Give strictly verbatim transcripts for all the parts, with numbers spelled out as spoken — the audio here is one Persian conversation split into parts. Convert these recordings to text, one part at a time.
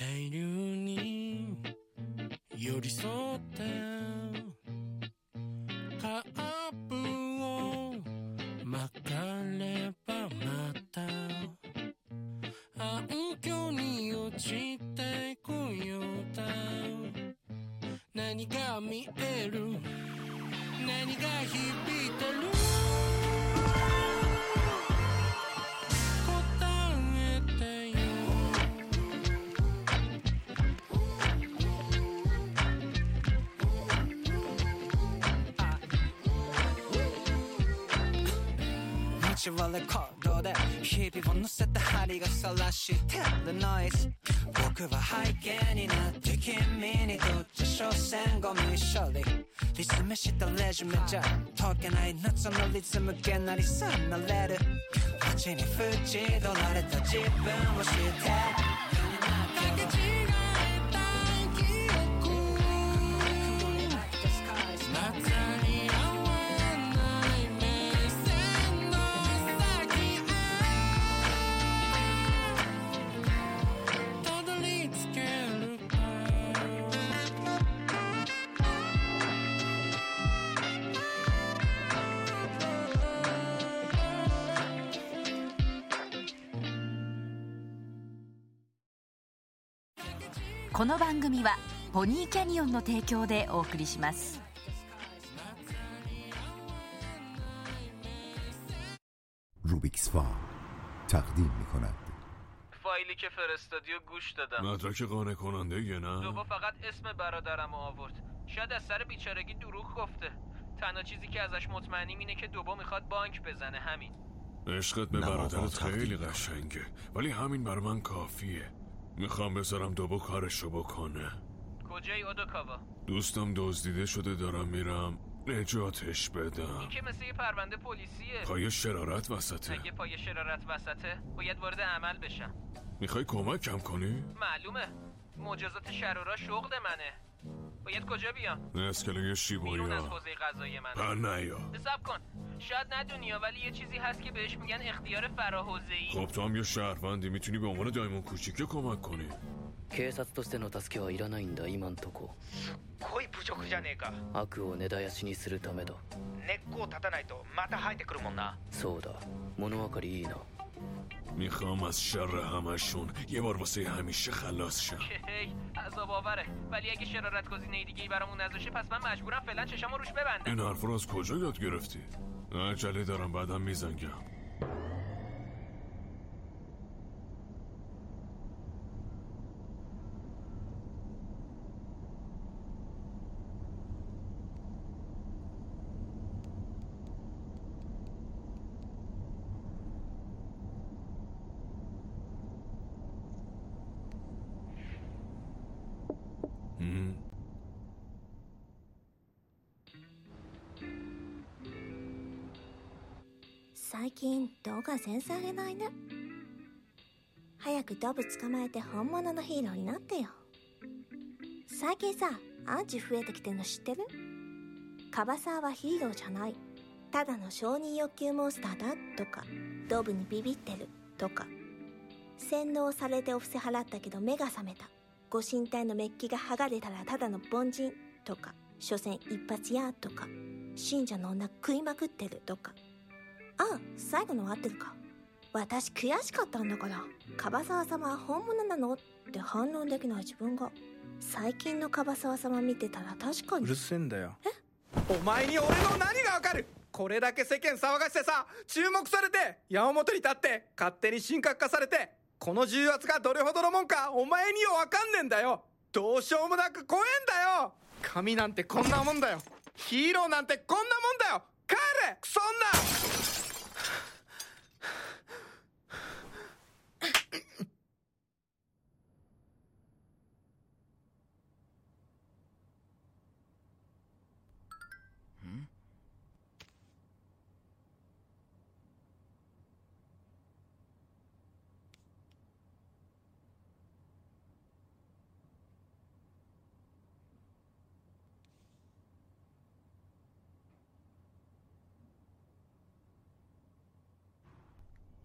定流に寄り添ってカーブを曲がればまた暗渠に落ちてこようだ。何が見える、何が響いてる、答えてよ。 街はレコードで日々を乗せた針が晒してるノイズ。僕は背景になって君にとって所詮ゴミ処理。リズムしたレジュメじゃ解けない夏のリズムげなりさなれる。街に縁取られた自分を知ってこの番組はポニーキャニオンの提供でお送りします。 روبیکس فارم تقدیم می‌کند. فایلی که فرستادی و گوش دادم. مدرک قانع کننده یه نه؟ دوبا فقط اسم برادرم آورد. شاید از سر بیچارگی دروغ گفته. تنها چیزی که ازش مطمئنیم اینه که دوبا میخواد بانک بزنه، همین. عشقت به برادرت خیلی قشنگه ولی همین بر من کافیه. میخوام بذارم دوبا کارشو بکنه. کجای اودوکاوا؟ دوستم دزدیده شده، دارم میرم نجاتش بدم. این که مثل یه پرونده پلیسیه. پای شرارت وسطه. اگه پای شرارت وسطه باید وارد عمل بشم. میخوای کمکم کنی؟ معلومه، مجازات شرارا شغل منه. باید کجا بیام؟ اسکله شیبویا. بیرون از حوزه قضایی من. پر نیا. حساب کن، شاید ندونی ولی یه چیزی هست که بهش میگن اختیار فراحوزه‌ای. خب تو هم یه شهروندی، میتونی به عنوان دایمون کوچیکه کمک کنی. 警察としての助けはいらないんだ今んとこ。 すっごい侮辱じゃねえか。 悪を根絶やしにするためだ。 根っこを立たないとまた生えてくるもんな。 そうだ、物分かりいいな。 میخوام از شر همشون یه بار واسه همیشه خلاص شم. هی عذاب آوره، ولی اگه شرارت گزینه دیگه‌ای برامون نذاشه پس من مجبورم فعلا چشامو روش ببندم. این حرف رو از کجا یاد گرفتی؟ عجله دارم بعدم میزنگم. 最近動画全然上げないね。早くドブ捕まえて本物のヒーローになってよ。最近さ、アンチ増えてきてるの知ってる？カバサーはヒーローじゃない、ただの承認欲求モンスターだとか、ドブにビビってるとか、洗脳されてお布施払ったけど目が覚めた、ご神体のメッキが剥がれたらただの凡人とか、所詮一発やとか、信者の女食いまくってるとか。あ、最後の合ってるか。私悔しかったんだから、樺沢様は本物なのって反論できない自分が。最近の樺沢様見てたら確かに。 うるせえんだよ。 え？ お前に俺の何がわかる？これだけ世間騒がしてさ、注目されて、矢面に立って勝手に神格化されて、この重圧がどれほどのもんかお前にはわかんねえんだよ。どうしようもなく怖えんだよ。神なんてこんなもんだよ。ヒーローなんてこんなもんだよ。帰れクソ女。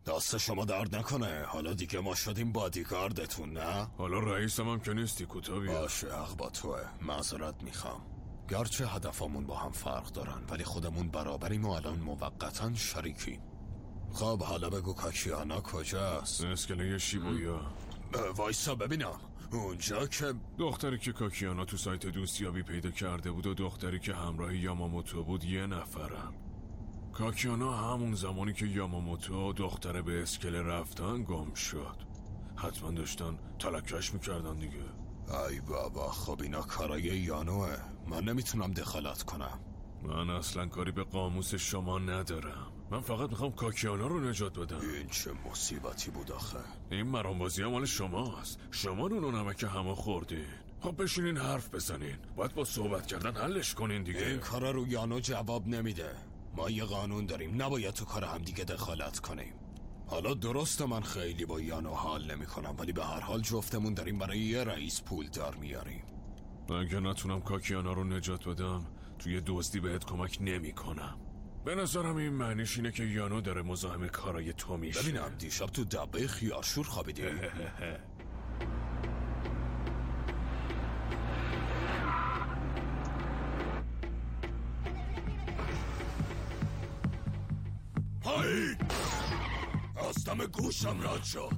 دست شما درد نکنه. حالا دیگه ما شدیم بادیگاردتون، نه؟ حالا رئیسم هم که نیستی کوتابی. باشه، حق با توه. معذرت میخوام. گرچه هدفمون با هم فرق دارن ولی خودمون برابریم و الان موقتا شریکیم. خب حالا بگو کاکیانا کجاست؟ اسکله شیبویا. وایسا ببینم. اونجا که دختری که کاکیانا تو سایت دوستیابی پیدا کرده بود و دختری که همراه یاماموتو بود یه نفرم. کاکیانا همون زمانی که یاماموتو دختره به اسکله رفتن گم شد. حتما داشتن تلکش میکردن دیگه. ای بابا، خب اینا کارای یانوه. من نمیتونم دخالت کنم. من اصلا کاری به قاموس شما ندارم. من فقط میخوام کاکیانا رو نجات بدم. این چه مصیبتی بود آخه. این مرامبازی هم مال شماست. شما نون و نمک همه خوردین. خب بشینین حرف بزنین. باید با صحبت کردن حلش کنین دیگه. این کارا رو یانو جواب نمیده. ما یه قانون داریم، نباید تو کار هم دیگه دخالت کنیم. حالا درست من خیلی با یانو حال نمی کنم ولی به هر حال جفتمون داریم برای یه رئیس پول دار میاریم. اگه نتونم کاکیانا رو نجات بدم توی دزدی بهت کمک نمی کنم. به نظرم این معنیش اینه که یانو داره مزاحم کارای تو میشه. ببینم دیشب تو دبه خیارشور خوابیدی؟ پایین! از دم گوشم رد شد.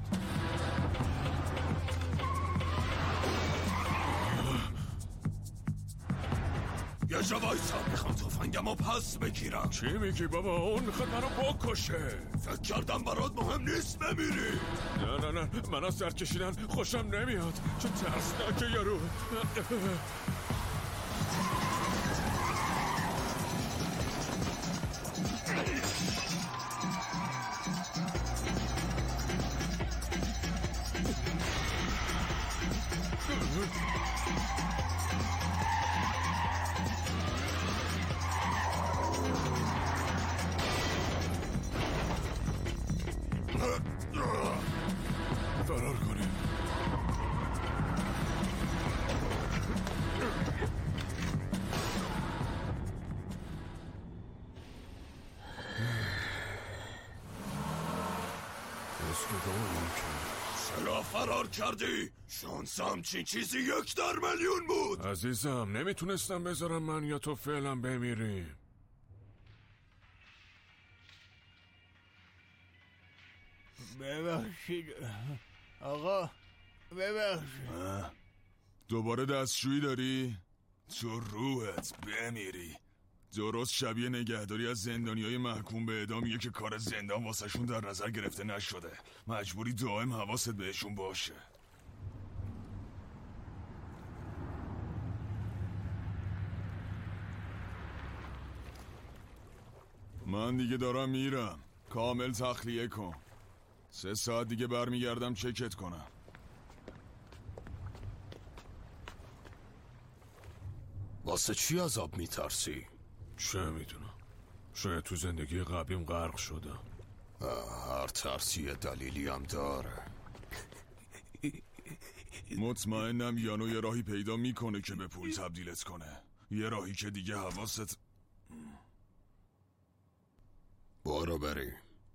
یه جا وایسا، میخوام تفنگم رو پس بگیرم. چی میگی بابا؟ اون میخواد منو بکشه. فکر کردم برات مهم نیست بمیری. نه نه نه، من از سر کشیدن خوشم نمیاد. چه ترسناکه یارو. فرار کنیم. چرا فرار کردی؟ شانس همچین چیزی یک در میلیون بود. عزیزم نمیتونستم بذارم من یا تو فعلا بمیریم. ببخشید آقا، ببخشید. دوباره دستشویی داری؟ تو روحت بمیری. درست شبیه نگهداری از زندانیای محکوم به اعدامیه که کار زندان واسه شون در نظر گرفته نشده. مجبوری دائم حواست بهشون باشه. من دیگه دارم میرم. کامل تخلیه کن. سه ساعت دیگه برمیگردم چکت کنم. واسه چی از آب میترسی؟ چه میدونم، شاید تو زندگی قبلیم غرق شدم. هر ترسی دلیلی هم داره. مطمئنم یانو یه راهی پیدا میکنه که به پول تبدیلت کنه. یه راهی که دیگه حواست. برو بری.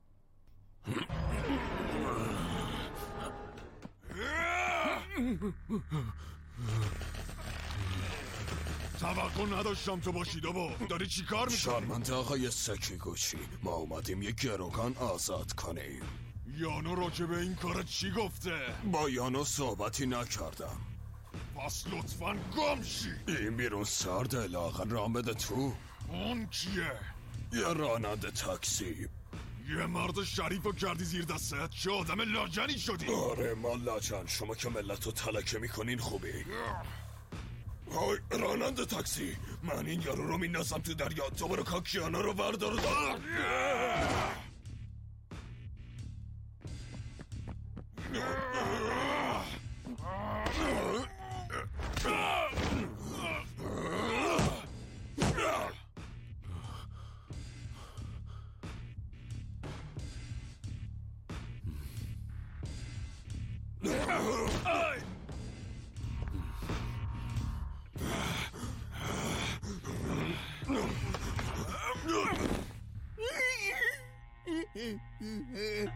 توقع نداشتم تو باشی دابا. داری چی کار میکنی؟ شرمنده آقای سکیگوچی، ما اومدیم یه گروگان آزاد کنیم. یانو راجع به این کارت چی گفته؟ با یانو صحبتی نکردم. پس لطفاً گم شی. این بیرون سرده، لاغر رام بده تو. اون کیه؟ یه راننده تاکسی. یه مرد شریف رو کردی زیر دستت. چه آدم لاجنی شدی؟ آره ما لاجن، شما که ملت رو تلکه میکنین خوبی. های راننده تاکسی، من این یارو رو میندازم تو دریا، تو برو کاکیانا رو بردار.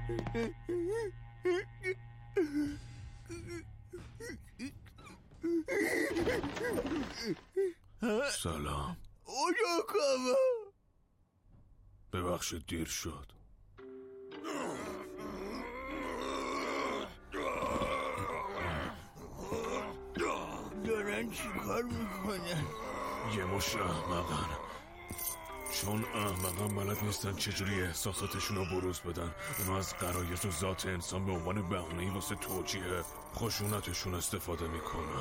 سلام. اویاکاوا. ببخشید دیر شد. دارن چی کار میکنن؟ یه مش احمقن، چون احمقن بلد نیستن چجوری احساساتشون رو بروز بدن. اونا از غرایز و ذات انسان به عنوان بهانه‌ای واسه توجیه خشونتشون استفاده میکنن.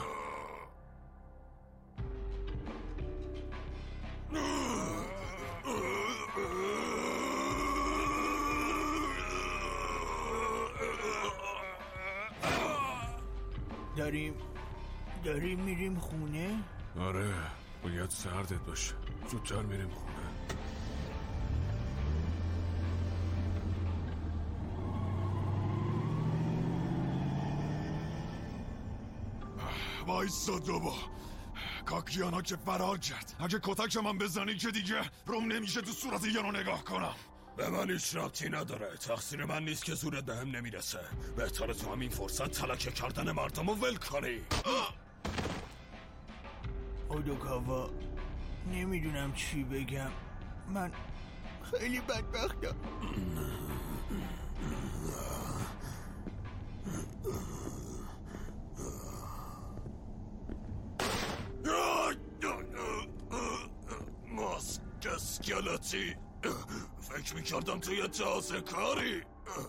داریم داریم میریم خونه؟ آره باید سردت باشه، زودتر میریم خونه. وایسا دوبا، کاکیانا که فرار کرد. اگه کتک من بزنی که دیگه روم نمیشه تو صورت یانو نگاه کنم. به من هیچ ربطی نداره، تقصیر من نیست که زورت به هم نمیرسه. بهتره تو همین فرصت تلکه کردن مردم رو ول کنی. اویاکاوا نمیدونم چی بگم، من خیلی بدبختم. ماسک اسکلتی، فکر میکردم توی تازه کاری.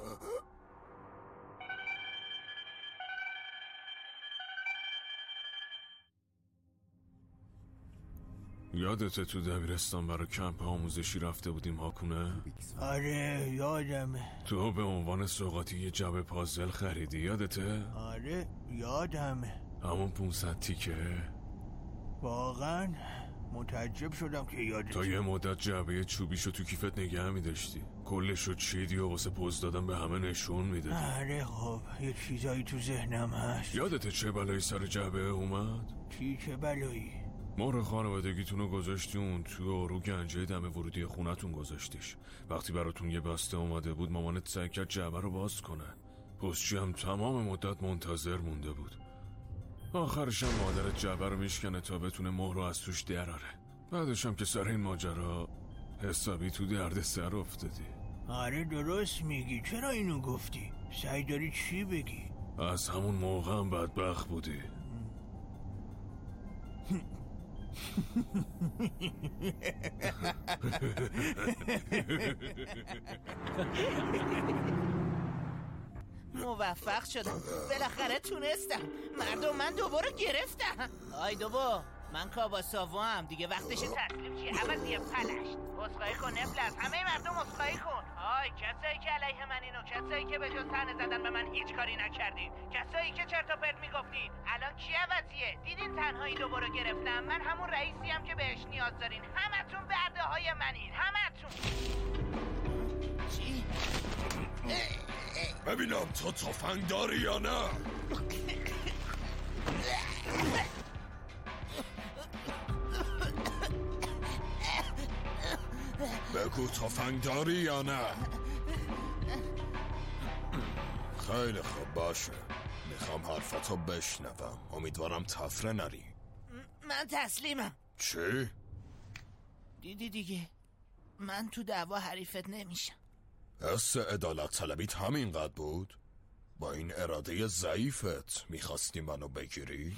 یادته تو دبیرستان برای کمپ آموزشی رفته بودیم هاکونه؟ آره یادمه. تو به عنوان سوغاتی یه جعبه پازل خریدی، یادته؟ آره یادمه. همون پونصد تیکه؟ واقعا متعجب شدم که یادت. تا یه مدت جعبه چوبیشو تو کیفت نگه می‌داشتی، کلشو چیدی و واسه پوز دادن به همه نشون میدادی. آره خب یه چیزایی تو ذهنم هست. یادته چه بلایی سر جعبه اومد؟ چی چه بلایی؟ مهر خانوادگیتونو گذاشتی اون تو رو گنجه دم ورودی خونتون گذاشتیش. وقتی براتون یه بسته اومده بود مامانت سعی کرد جعبه رو باز کنه. پستچی هم تمام مدت منتظر مونده بود. آخرش هم مادرت جعبه رو میشکنه تا بتونه مهر رو از توش دراره. بعدش هم که سر این ماجرا حسابی تو درد سر افتادی. آره درست میگی. چرا اینو گفتی؟ سعی داری چی بگی؟ از همون موقع هم بدبخت بودی. موفق شدم، بالاخره تونستم. مردم من دوباره گرفتم. آی دوبا، من کاباساوا هم دیگه وقتش تسلیم چی عوضی پلشت. عذرخواهی کن نفلس، همه مردم عذرخواهی کن. آی کسایی که علیه من اینو، کسایی که به جز طعنه زدن به من هیچ کاری نکردین، کسایی که چرت و پرت میگفتین، الان کی عوضیه؟ دیدین تنهایی دوباره گرفتم. من همون رئیسی هم که بهش نیاز دارین. همتون برده های منین، همتون. چی؟ ببینم تو تفنگ داری یا نه؟ بگو تفنگ داری یا نه؟ خیلی خوب باشه، میخوام حرفتو بشنوم. امیدوارم تفره نری. من تسلیمم. چی؟ دیدی دیگه، من تو دعوا حریفت نمیشم. حس عدالت طلبیت همینقدر بود؟ با این اراده ضعیفت میخواستی منو بگیری؟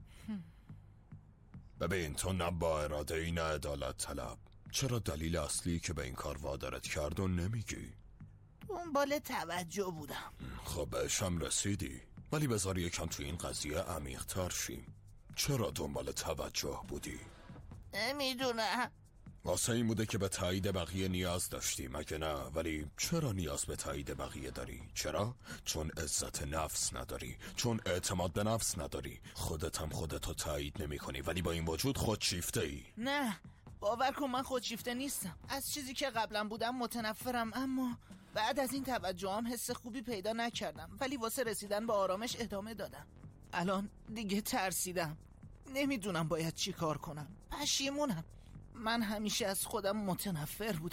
ببین تو نه با اراده ای نه عدالت طلب. چرا دلیل اصلی که به این کار وادارت کرد و نمیگی؟ دنبال توجه بودم. خب بهشم رسیدی، ولی بذار یکم تو این قضیه عمیق تر شیم. چرا دنبال توجه بودی؟ نمیدونم. واسه این بوده که به تایید بقیه نیاز داشتی مگه نه؟ ولی چرا نیاز به تایید بقیه داری؟ چرا؟ چون عزت نفس نداری، چون اعتماد به نفس نداری. خودت هم خودتو تایید نمی کنی، ولی با این وجود خودشیفته ای. نه باور کن من خودشیفته نیستم. از چیزی که قبلا بودم متنفرم، اما بعد از این توجه هم حس خوبی پیدا نکردم، ولی واسه رسیدن به آرامش ادامه دادم. الان دیگه ترسیدم، نمیدونم باید چی کار کنم. پشیمونم. من همیشه از خودم متنفر بودم.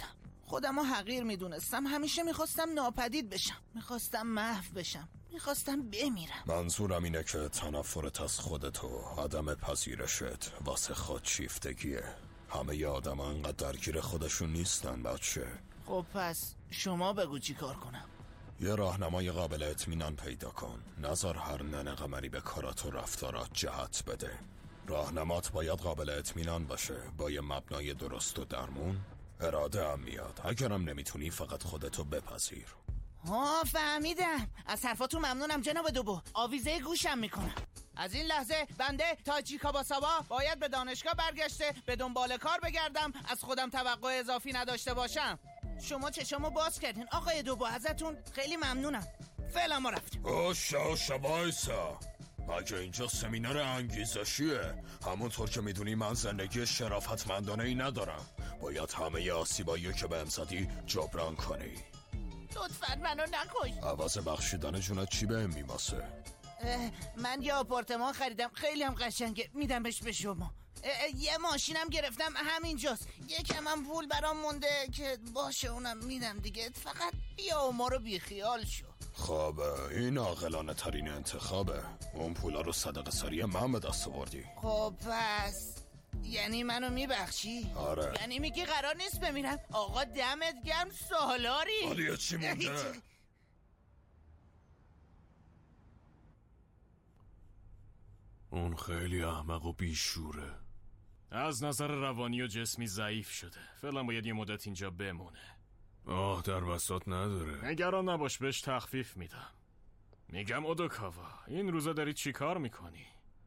خودم رو حقیر میدونستم. همیشه میخواستم ناپدید بشم، میخواستم محو بشم، میخواستم بمیرم. منظورم اینه که تنفرت از خودت و عدم پذیرشت واسه خودشیفتگیه. همه ی آدم انقدر درگیر خودشون نیستن بچه. خب پس شما بگو چی کار کنم؟ یه راهنمای قابل اطمینان پیدا کن. نظر هر ننه قمری به کارات و رفتارات جهت بده. راهنمات باید قابل اطمینان باشه، با یه مبنای درست و درمون. اراده هم میاد. اگرم نمیتونی فقط خودتو بپذیر. ها فهمیدم. از حرفاتون ممنونم جناب دوبو. آویزه گوشم میکنم. از این لحظه بنده تاچی کاباساوا باید به دانشگاه برگشته به دنبال کار بگردم، از خودم توقع اضافی نداشته باشم. شما چشمو باز کردین آقای دوبو، ازتون خیلی ممنونم. فعلا ما رفتیم. اوشا اوشا بایسا، مگه اینجا سمینار انگیزشیه؟ همونطور که میدونی من زندگی شرافتمندانه ای ندارم. باید همه آسیبایی که به امزدی جبران کنی. لطفاً منو نکش. عوض بخشیدن جونت چی به هم میماسه؟ من یه آپارتمان خریدم، خیلی هم قشنگه، میدمش به شما. یه ماشینم گرفتم همینجاست. یکم هم پول برام مونده که باشه اونم میدم دیگه. فقط بیا و ما رو بیخیال شو. خب این عاقلانه ترین انتخابه. اون پولا رو صدقه سری من به دست آوردی. خب پس یعنی منو میبخشی؟ آره. یعنی میگی قرار نیست بمیرم؟ آقا دمت گرم سالاری. حالی چی مونده؟ اون خیلی احمق و بیشوره. از نظر روانی و جسمی ضعیف شده. فعلا باید یه مدت اینجا بمونه. آه در وسط نداره. نگران نباش، بهش تخفیف میدم. میگم اودوکاوا، این روزا داری چی کار میکنی؟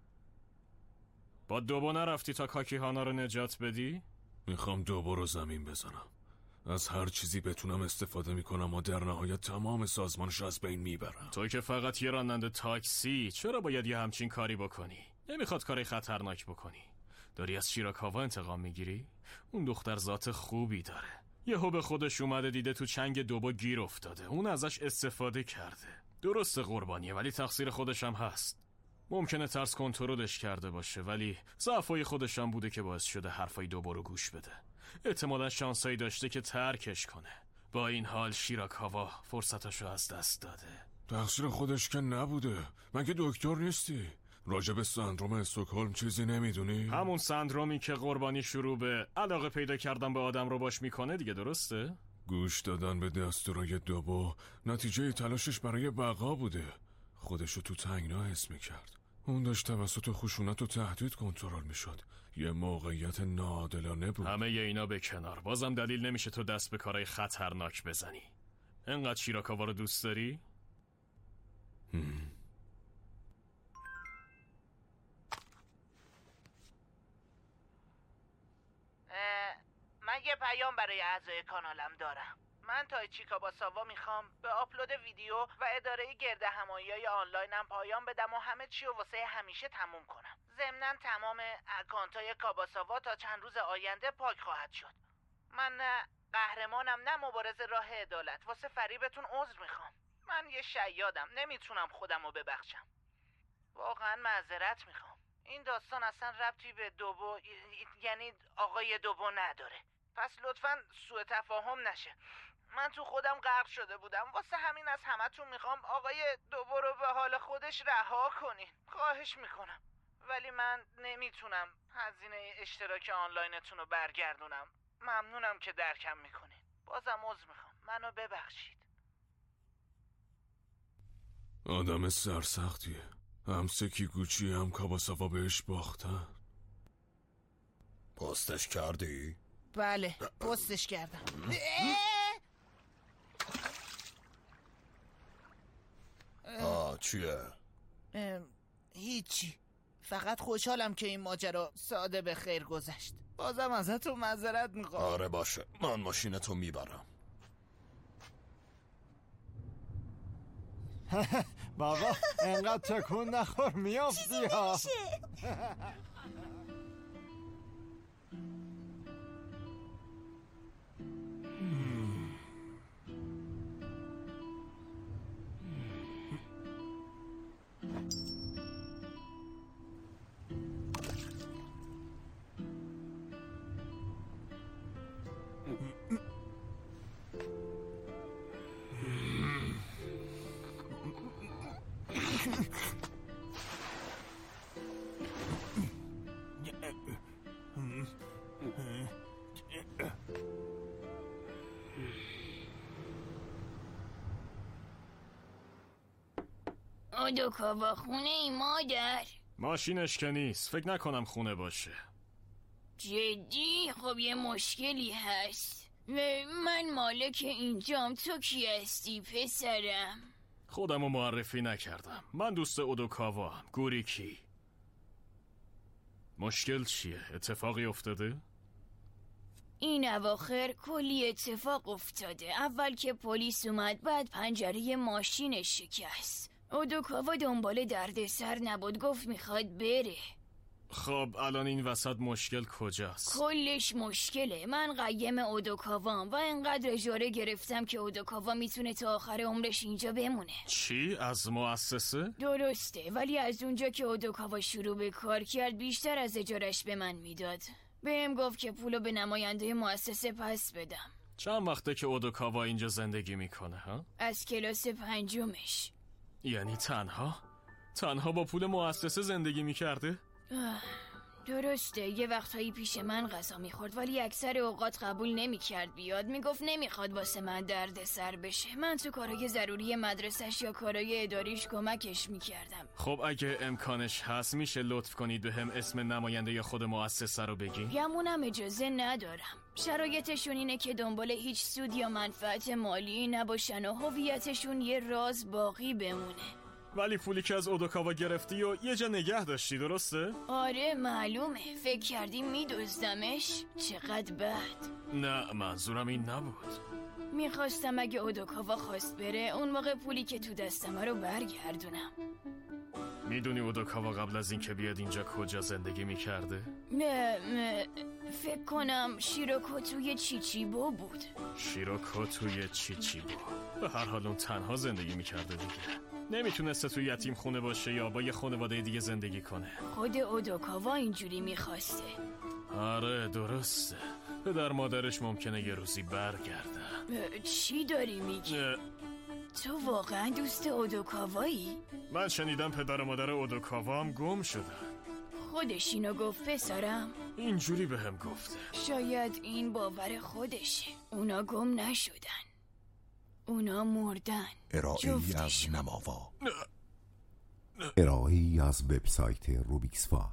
با دوبو نرفتی تا کاکیهانا رو نجات بدی؟ میخوام دوبو رو زمین بزنم. از هر چیزی بتونم استفاده میکنم و در نهایت تمام سازمانش از بین میبرم. تو که فقط یه راننده تاکسی، چرا باید یه همچین کاری بکنی؟ نمیخواد کاری خطرناک بکنی. داری از شیراکاوا انتقام میگیری؟ اون دختر ذات خوبی داره. یهو به خودش اومده دیده تو چنگ دوبو گیر افتاده، اون ازش استفاده کرده. درسته قربانیه، ولی تقصیر خودش هم هست. ممکنه ترس کنترلش کرده باشه، ولی ضعفای خودش هم بوده که باعث شده حرفای دوبو رو گوش بده. احتمالاً شانسایی داشته که ترکش کنه. با این حال شیراکاوا فرصتشو از دست داده. تقصیر خودش که نبوده. مگه دکتر نیستی؟ راجب سندروم استکهلم چیزی نمیدونی؟ همون سندرومی که قربانی شروع به علاقه پیدا کردن به آدم رو باش میکنه دیگه، درسته؟ گوش دادن به دستورای دوبو نتیجه تلاشش برای بقا بوده. خودشو تو تنگنا حس میکرد. اون داشت توسط خشونت و تهدید کنترل میشد. یه موقعیت ناعادلانه بود. همه ی اینا به کنار، بازم دلیل نمیشه تو دست به کارهای خطرناک بزنی. انقدر شیراکاوا رو دوست داری؟ هم. من یه پیام برای اعضای کانالم دارم. من تایچی کاباساوا میخوام به آپلود ویدیو و اداره گرد همایی‌های آنلاینم پایان بدم و همه چی رو واسه همیشه تموم کنم. ضمناً تمام اکانتای کاباساوا تا چند روز آینده پاک خواهد شد. من نه قهرمانم نه مبارز راه عدالت. واسه فریبتون عذر میخوام. من یه شیادم، نمیتونم خودم رو ببخشم. واقعا معذرت میخوام. این داستان اصلا ربطی به دوبو، یعنی آقای دوبو نداره. پس لطفاً سوء تفاهم نشه. من تو خودم غرق شده بودم، واسه همین از همتون میخوام آقای دوبو رو به حال خودش رها کنین. خواهش میکنم. ولی من نمیتونم هزینه اشتراک آنلاینتون رو برگردونم. ممنونم که درکم میکنین. بازم عذر میخوام. منو ببخشید. آدم سرسختیه. هم سکیگوچی هم کاباساوا بهش باختن. پستش کردی؟ بله پستش کردم. آه چیه؟ هیچی، فقط خوشحالم که این ماجرا ساده به خیر گذشت. بازم ازتون معذرت میخوام. آره باشه، من ماشینتو میبرم. بابا انقدر تکون نخور میافتی ها. اودوکاوا خونه ای مادر؟ ماشینش که نیست، فکر نکنم خونه باشه. جدی؟ خب یه مشکلی هست. من مالک اینجام، تو کی هستی پسرم؟ خودمو معرفی نکردم. من دوست اودوکاوا هم، گوریکی. مشکل چیه؟ اتفاقی افتاده؟ این اواخر کلی اتفاق افتاده. اول که پلیس اومد، بعد پنجره ماشینش شکست. اودوکاوا دنبال دردسر نبود، گفت میخواد بره. خب الان این وسط مشکل کجاست؟ کلش مشکله. من قیم اودوکاوام و انقدر اجاره گرفتم که اودوکاوا میتونه تا آخر عمرش اینجا بمونه. چی؟ از مؤسسه؟ درسته، ولی از اونجا که اودوکاوا شروع به کار کرد بیشتر از اجارش به من میداد. بهم گفت که پولو به نماینده مؤسسه پس بدم. چند وقته که اودوکاوا اینجا زندگی میکنه ها؟ از کلاس پنجمش. یعنی تنها؟ تنها با پول مؤسسه زندگی میکرده؟ درسته، یه وقتایی پیش من غذا میخورد ولی اکثر اوقات قبول نمیکرد بیاد. میگفت نمیخواد واسه من درد سر بشه. من تو کارهای ضروری مدرسش یا کارهای اداریش کمکش میکردم. خب اگه امکانش هست میشه لطف کنید به هم اسم نماینده یا خود مؤسسه رو بگی؟ گمونم اجازه ندارم. شرایطشون اینه که دنبال هیچ سود یا منفعت مالی نباشن و هویتشون یه راز باقی بمونه. ولی پولی که از اودوکاوا گرفتی و یه جا نگه داشتی، درسته؟ آره معلومه. فکر کردی میدزدمش؟ چقدر بد. نه منظورم این نبود. میخواستم اگه اودوکاوا خواست بره اون موقع پولی که تو دستمه رو برگردونم. میدونی اودوکاوا قبل از این که بیاد اینجا کجا زندگی میکرده؟ نه فکر کنم شیروکو توی چیچیبو بود. شیروکو توی چیچیبو؟ به هر حال اون تنها زندگی میکرده دیگه. نمیتونسته توی یتیم خونه باشه یا با یه خانواده دیگه زندگی کنه. خود اودوکاوا اینجوری میخواسته. آره درسته. پدر مادرش ممکنه یه روزی برگردن. چی داری میگی؟ تو واقعا دوست اودوکاوایی؟ من شنیدم پدر و مادر اودوکاوا هم گم شدن. خودش اینو گفت پسرم؟ اینجوری به هم گفته. شاید این باور خودشه. اونا گم نشدن، اونا مردن. ارائه‌ای از نماوا، ارائه‌ای از وبسایت روبیکس فا.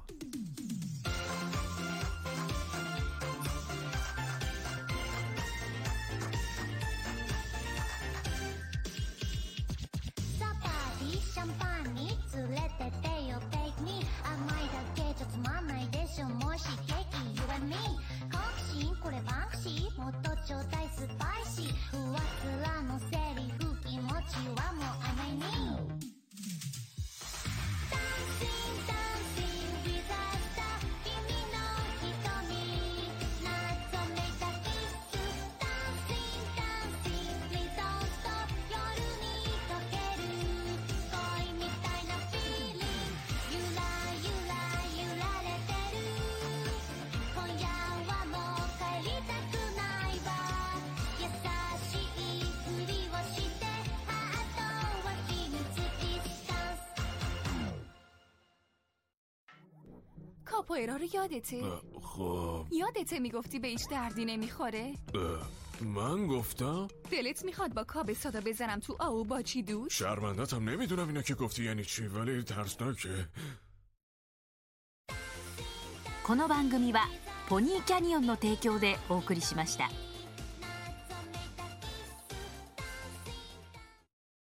کاپوئرا رو یادته؟ خب یادته میگفتی به هیچ دردی نمیخوره؟ من گفتم؟ دلت میخواد با کاب سادا بزنم تو آو با چی دوش؟ شرمندتم، نمیدونم اینا که گفتی یعنی چی، ولی ترسناکه. この番組はポニーキャニオンの提供でお送りしました。